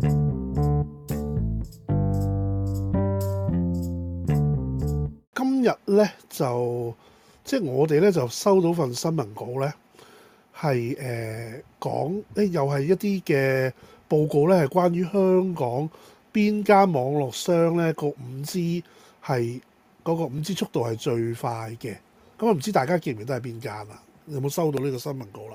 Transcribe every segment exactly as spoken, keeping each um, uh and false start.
今日咧就即係我哋咧就收到份新聞稿咧，係誒講誒又係一啲嘅報告咧，係關於香港邊間網絡商咧個五 G 係嗰個五 G 速度係最快嘅。咁啊唔知大家記唔記得係邊間啊？有冇收到呢個新聞稿啦？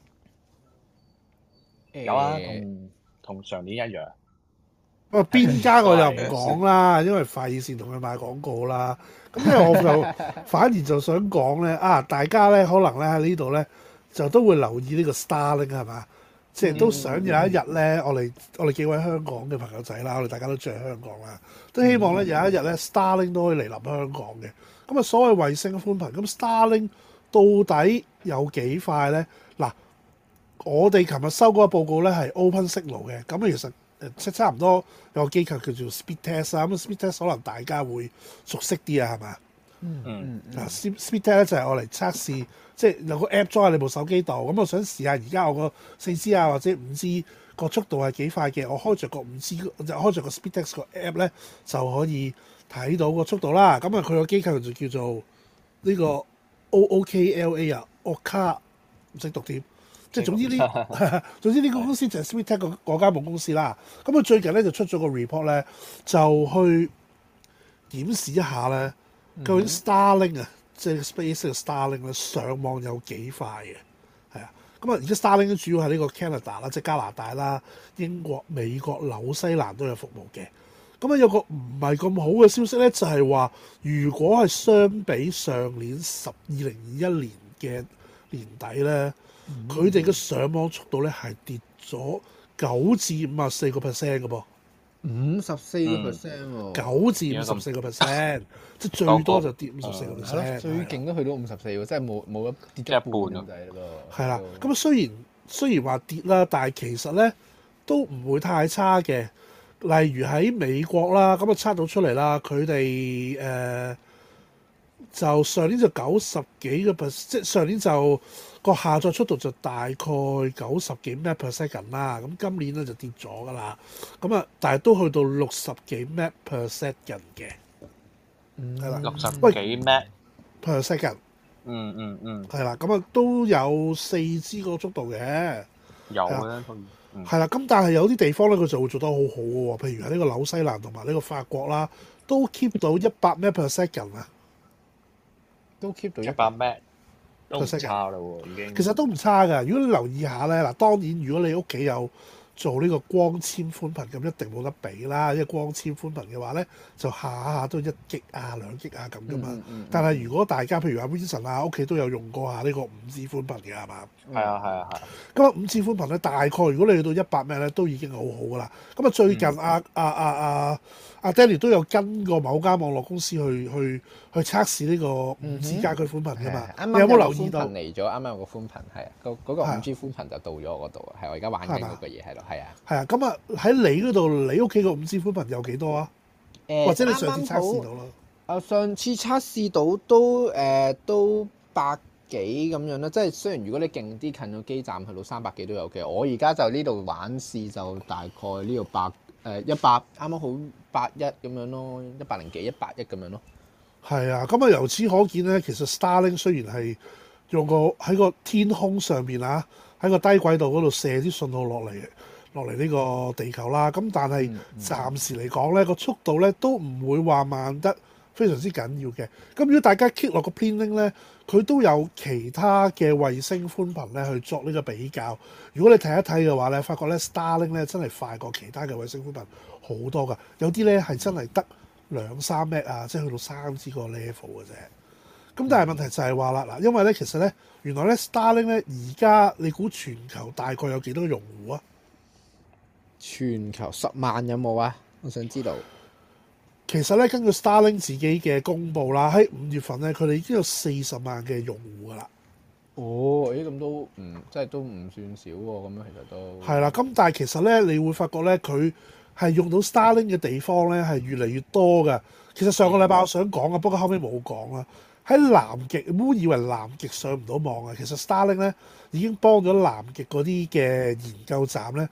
有啊，同同上年一樣。 不過邊間我又唔講啦，因為費事同佢買廣告啦。咁因為我就反而就想講咧，啊大家咧可能咧喺呢度咧就都會留意呢個 Starlink 係嘛？即係都想有一日咧，我哋我哋幾位香港嘅朋友仔啦，我哋大家都住喺香港啦，都希望咧有一日咧 Starlink 都可以嚟臨香港嘅。咁啊所謂衛星寬頻，咁 Starlink 到底有幾快咧？嗱，我哋琴日收嗰個報告咧係 Open Signal 嘅，咁其實誒即差唔多有個機構叫做 Speedtest 啊，咁 Speedtest 可能大家會熟悉啲啊，係嘛？ 嗯嗯嗱 Speedtest 咧就係我嚟測試，即係有個 app 裝喺你部手機度，咁我想試下而家我個四 G 啊或者五 G 個速度係幾快嘅，我開着個五 G 就開着個 Speedtest 個 app 咧就可以睇到個速度啦。咁啊佢個機構就叫做呢個 O O K L A 啊 o k a 唔識讀點。即係總之呢，總之呢個公司就係 Speedtest 嗰嗰間母公司啦。咁佢最近咧就出咗個 report 咧，就去檢視一下咧，究竟 Starlink 啊，即係 Space 嘅 Starlink 咧上網有幾快嘅？係啊，咁啊而家 Starlink 主要係呢個 Canada 啦，即係加拿大啦、英國、美國、紐西蘭都有服務嘅。咁啊有個唔係咁好嘅消息咧，就係話如果係相比上年十二零二一年嘅年底咧。佢哋嘅上網速度咧係跌咗九至五十四個 percent 嘅噃， 五十四個 percent 喎， 九至五十四個 percent，即係最多就跌五十四個 percent。 最勁都去到五十四喎，即係冇冇一跌咗一半咁滯咯。 係啦，咁啊雖然雖然話跌啦，但係其實咧都唔會太差嘅。例如喺美國啦，咁啊測到出嚟啦，佢哋誒就上年就九十幾個 percent，即係上年就。個下載速度就大概九十幾 Mbps per second 啦，咁今年咧就跌咗㗎啦，咁啊，但係都去到六十幾 Mbps per second 嘅，係啦， 六十幾 Mbps per second， 嗯嗯嗯， 係啦，咁啊都有四 G 個速度嘅， 有嘅， 係啦，咁但係有啲地方咧佢就會做得好好嘅喎，譬如喺呢個紐西蘭同埋呢個法國啦，都 keep 到一百 Mbps per second 啊， 都 keep 到一百 Mbps。都唔差啦喎，已經。 其實都唔差㗎。如果你留意下咧，嗱當然如果你屋企有做呢個光纖寬頻，咁一定冇得比啦。因為光纖寬頻嘅話咧，就下下都一 G 啊、兩 G 啊咁㗎嘛。嗯嗯嗯、但係如果大家譬如阿 Vincent 啊，屋企都有用過下呢個五 G 寬頻嘅係嘛？ 係啊係啊係。 咁啊五 G 寬頻咧，大概如果你去到一百 Mbps 咧，都已經好好㗎啦。咁啊最近阿阿阿阿阿 Danny 都有跟過某間網絡公司去去去測試呢個五 G 家居寬頻㗎嘛？ 啱啱、 嗯、有冇留意到？ 嚟咗，啱啱有個寬頻係啊，嗰嗰、嗰個五 G 寬頻就到咗我嗰度啊，係我而家玩緊嗰個嘢喺度，係啊。 係啊，咁啊喺你嗰度，你屋企個五 G 寬頻有幾多啊？ 誒， 或者你上次測試到啦？ 啊，上次測試到都誒、呃、都百幾咁樣啦，即係雖然如果你勁啲近咗基站去到三百幾都有嘅，我而家就呢度玩試就大概呢度百誒一百啱啱好百一咁樣咯，一百零幾一百一咁樣咯。 係啊，咁啊由此可見咧，其實 Starlink 雖然係用個喺個天空上邊啊，喺個低軌道嗰度射啲信號落嚟落嚟呢個地球啦，咁但係暫時嚟講咧個速度咧都唔會話慢得非常之緊要嘅。咁如果大家 click 落個 pin link 咧，佢都有其他嘅衛星寬頻咧去作呢個比較。如果你睇一睇嘅話咧，發覺咧 Starlink 咧真係快過其他嘅衛星寬頻好多㗎。有啲咧係真係得兩三 Mbps 啊，即係去到三 G 個 level 嘅啫。咁但係問題就係話啦，嗱，因為咧其實咧原來咧 Starlink 咧而家你估全球大概有幾多個用戶啊？ 全球十萬有冇啊？我想知道。 其實咧根據 Starlink 自己嘅公佈啦，喺五月份咧佢哋已經有四十萬嘅用戶㗎啦。 哦，咦咁都唔即係都唔算少喎，咁樣其實都係啦。咁但係其實咧，你會發覺咧佢係用到 Starlink 嘅地方咧係越嚟越多㗎。其實上個禮拜我想講啊，不過後尾冇講啦。喺南極，唔好以為南極上唔到網啊。其實 Starlink 咧已經幫咗南極嗰啲嘅研究站咧，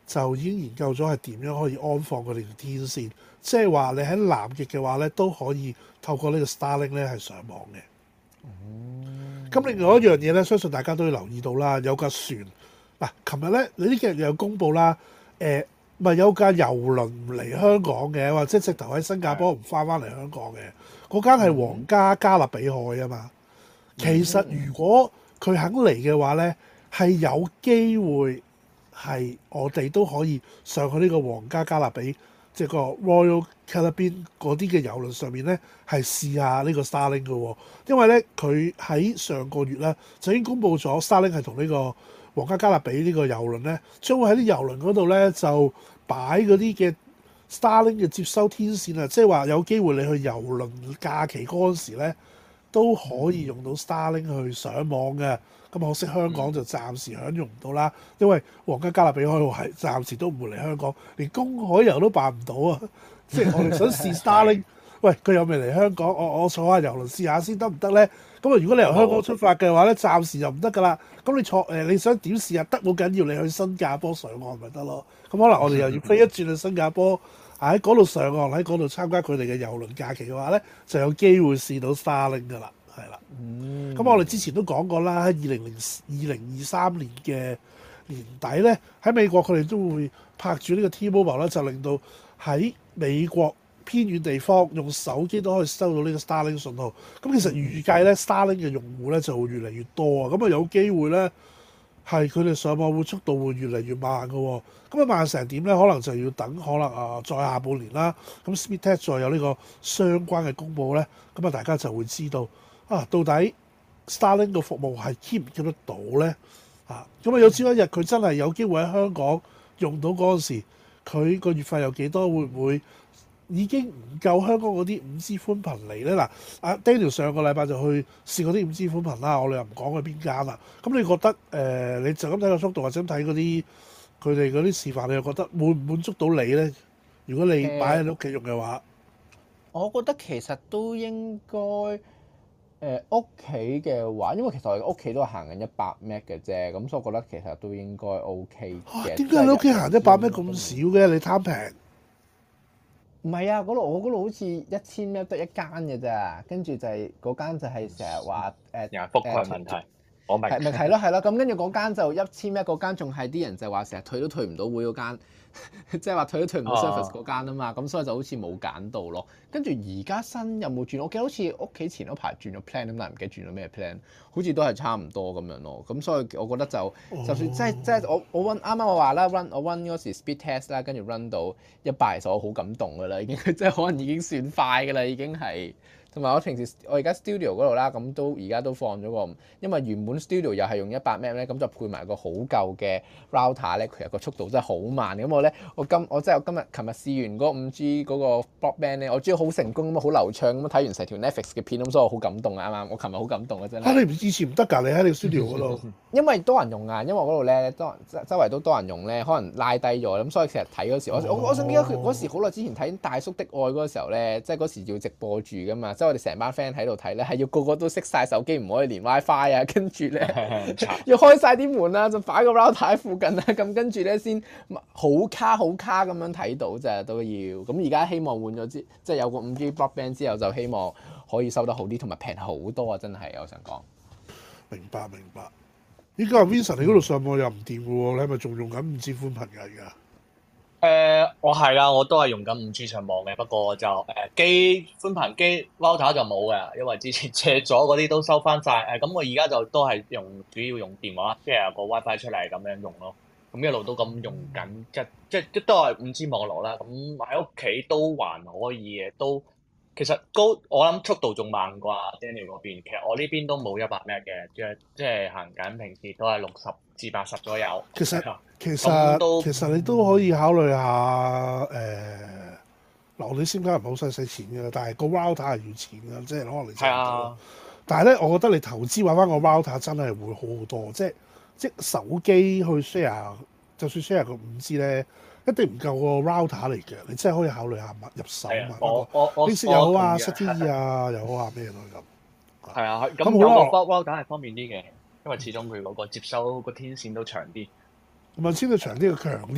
就已經研究咗係點樣可以安放佢哋條天線，即係話你喺南極嘅話咧都可以透過呢個 Starlink 咧係上網嘅。咁、嗯、另外一樣嘢咧，相信大家都要留意到啦，有架船嗱，琴日咧你呢幾日又有公佈啦，誒咪有架郵輪唔嚟香港嘅，或者直頭喺新加坡唔翻翻嚟香港嘅，嗰間係皇家加勒比海啊嘛。其實如果佢肯嚟嘅話咧，係有機會係我哋都可以上去呢個皇家加勒比，即係個 Royal Caribbean 嗰啲嘅郵輪上面咧，係試下呢個 Starlink 嘅喎。因為咧佢喺上個月咧就已經公布咗 Starlink 係同呢個皇家加勒比呢個郵輪咧，將會喺啲郵輪嗰度咧就擺嗰啲嘅 Starlink 嘅接收天線啊，即係話有機會你去郵輪假期嗰陣時咧都可以用到 Starlink 去上網嘅。咁可惜香港就暫時享用唔到啦，因為皇家加勒比海係暫時都唔會嚟香港，連公海遊都辦唔到啊！即係我哋想試 Starlink，喂佢又未嚟香港，我我坐下郵輪試下先得唔得咧？咁啊，如果你由香港出發嘅話咧，暫時就唔得噶啦。咁你坐誒、呃，你想點試啊？得冇緊要，你去新加坡上岸咪得咯。咁可能我哋又要飛一轉去新加坡，喺嗰度上岸，喺嗰度參加佢哋嘅郵輪假期嘅話咧，就有機會試到 Starlink 噶啦。係啦，咁、嗯、我哋之前都講過啦，喺二零零二零二三年嘅年底咧，喺美國佢哋都會拍住呢個 T-Mobile 咧，就令到喺美國偏遠地方用手機都可以收到呢個 Starlink 信號。咁其實預計咧 Starlink 嘅用戶咧就會越嚟越多啊，咁啊有機會咧係佢哋上網會速度會越嚟越慢嘅喎。咁啊慢成點咧？可能就要等可能啊再下半年啦。咁 Speedtest 再有呢個相關嘅公佈咧，咁啊大家就會知道。啊，到底 Starlink 個服務係 keep 唔 keep 得到咧？啊，咁啊有朝一日佢真係有機會喺香港用到嗰陣時，佢個月費有幾多？會唔會已經唔夠香港嗰啲五 G 寬頻嚟咧？嗱，阿 Daniel 上個禮拜就去試過啲五 G 寬頻啦，我哋又唔講佢邊間啦。咁你覺得誒、呃，你就咁睇個速度或者睇嗰啲佢哋嗰啲示範，你又覺得滿唔滿足到你咧？如果你擺喺你屋企用嘅話， 我覺得其實都應該。誒屋企嘅話，因為其實我哋屋企都係行緊一百 Mbps 嘅啫，咁所以我覺得其實都應該 OK 嘅。點解你屋企行一百 Mbps 咁少嘅？你貪平？ 唔係啊，嗰度我嗰度好似一千 Mbps 得一間嘅咋，跟住就係嗰間就係成日話誒又係覆蓋問題。呃、我明。係咪係咯係咯，咁跟住嗰間就一千 Mbps 嗰間，仲係啲人就話成日退都退唔到會嗰間。即係話退都退唔到 service 嗰間啊嘛，咁、oh. 所以就好似冇揀到咯。跟住而家新有冇轉？我記得好似屋企前嗰排轉咗 plan 咁，但係唔記得轉咗咩 plan，好似都係差唔多咁樣咯。咁所以我覺得就、oh. 就算即係即係我我 run 啱啱我話啦 run 我 run 嗰時 speed test 啦，跟住 run 到一百，其實我好感動噶啦，已經即係可能已經算快噶啦，已經係。同埋我平時我而家 studio 嗰度啦，咁都而家都放咗個，因為原本 studio 又係用一百 Mbps 咧，咁就配埋個好舊嘅 router 咧，佢個速度真係好慢。咁我咧，我今我即係我今日琴日試完嗰五 G 嗰個 broadband 咧，我知道好成功咁啊，好流暢咁啊，睇完成條 Netflix 嘅片咁，所以我好感動啊！啱啱我琴日好感動啊，真係。嚇！你以前唔得㗎，你喺你 studio 嗰度。 因為多人用啊，因為我嗰度咧多人周圍都多人用咧，可能拉低咗咁，所以其實睇嗰時，我我我想記得佢嗰時好耐之前睇《大叔的愛》嗰個時候咧，即係嗰時要直播住㗎嘛，即係我哋成班 friend 喺度睇咧，係要個個都熄晒手機，唔可以連 WiFi 啊，跟住咧要開晒啲門啊，就擺個 router 喺附近啊，咁跟住咧先好卡好卡咁樣睇到咋都要。咁而家希望換咗支，即係有個五 G broadband 之後，就希望可以收得好啲，同埋平好多啊！真係，我想講。 明白明白。依家 Vincent 你嗰度上網又唔掂嘅喎，你係咪仲用緊五 G 寬頻㗎而家？ 誒、呃，我係啦，我都係用緊五 G 上網嘅，不過就誒、呃、機寬頻機 router 就冇嘅，因為之前借咗嗰啲都收翻晒。誒、呃，咁我而家就都係用主要用電話，即係有個 WiFi 出嚟咁樣用咯。咁一路都咁用緊，即即即都係五 G 網絡啦。咁喺屋企都還可以嘅，都其實高我諗速度仲慢過 Daniel 嗰邊。其實我呢邊都冇一百 Mbps 嘅，即係即係行緊平時都係六十至八十左右。 其實其實其實你都可以考慮下誒，嗱我哋先家唔好使使錢嘅，但係個 router 係要錢嘅，即係可能你係啊。但係咧，我覺得你投資玩翻個 router 真係會好好多，即係即手機去 share，就算 share 個五 G 咧，一定唔夠個 router 嚟嘅。你真係可以考慮下入手啊嘛。 我我我 P C 又好啊 ，S T E 啊又好啊，咩都咁。 係啊，咁有個 router 係方便啲嘅。因為始終佢嗰個接收個天線都長啲， 唔係先佢長啲，佢強啲啊！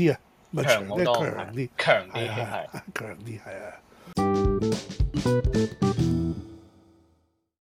咪強好多， 強啲， 強啲係啊係。 係強啲係啊。